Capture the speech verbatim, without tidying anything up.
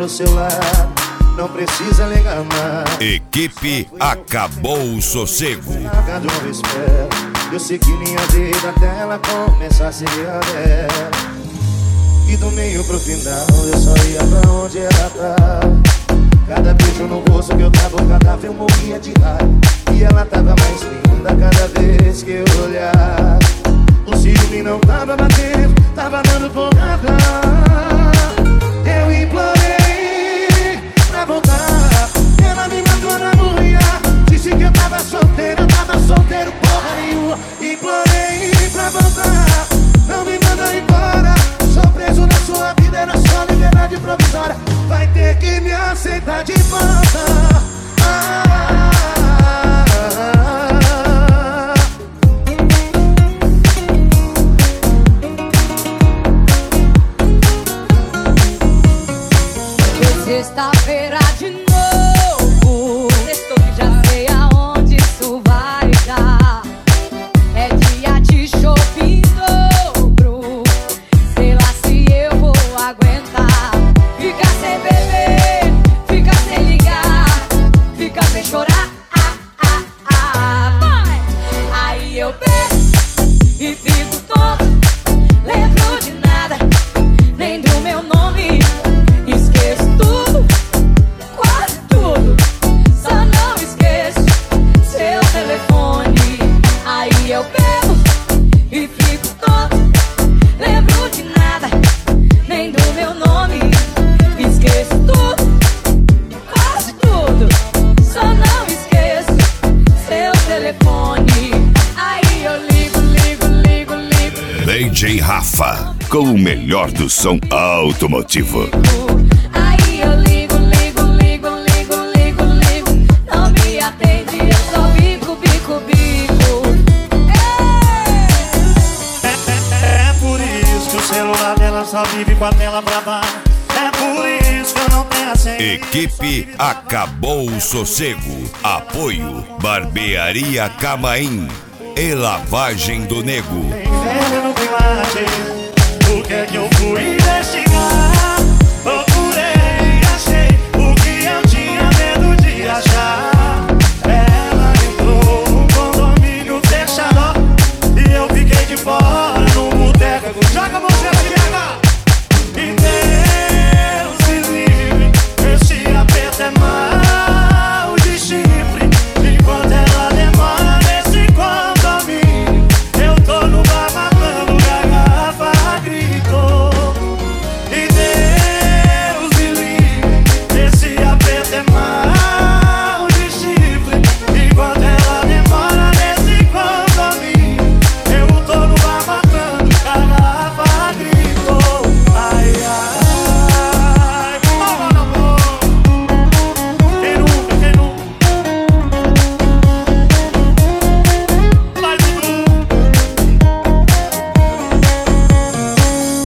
do seu lado, não precisa ligar mais. Equipe Acabou o Sossego. Cada um espera, eu segui minha vida até ela começar a seguir a dela. E do meio pro final eu só ia pra onde ela tava. Cada beijo no rosto que eu tava, cada vez eu morria de raiva. E ela tava mais linda cada vez que eu olhava. O ciúme não tava batendo, tava dando porrada. Eu implorei pra voltar, ela me mandou na mulher. Disse que eu tava solteiro, eu tava solteiro porra nenhuma. Implorei pra voltar, não me manda embora. Sou preso na sua vida, era só liberdade provisória. Vai ter que me aceitar de volta. Ah, ah, ah, ah. Sexta-feira de novo, estou que já sei aonde isso vai dar. É dia de shopping dobro, sei lá se eu vou aguentar. Ficar sem beber, ficar sem ligar, ficar sem chorar, ah, ah, ah. Vai! Aí eu bebo e fico tonto, lembro de nada, nem do meu nome. Esqueço tudo, quase tudo, só não esqueço seu telefone. Aí eu bebo e fico tonto, lembro de nada, nem do meu nome. Esqueço tudo, quase tudo, só não esqueço seu telefone. Aí eu ligo, ligo, ligo, ligo. D J Rafa, com o melhor do som automotivo. Aí eu ligo, ligo, ligo, ligo, ligo, ligo. Não me atende, eu só bico, bico, bico. É por isso que o celular dela só vive com a tela pra baixo. É por isso que eu não tenho a senha. Equipe Acabou o Sossego. Apoio Barbearia Camaim e Lavagem do Nego. Tem veneno que late, o que é que eu fui investir?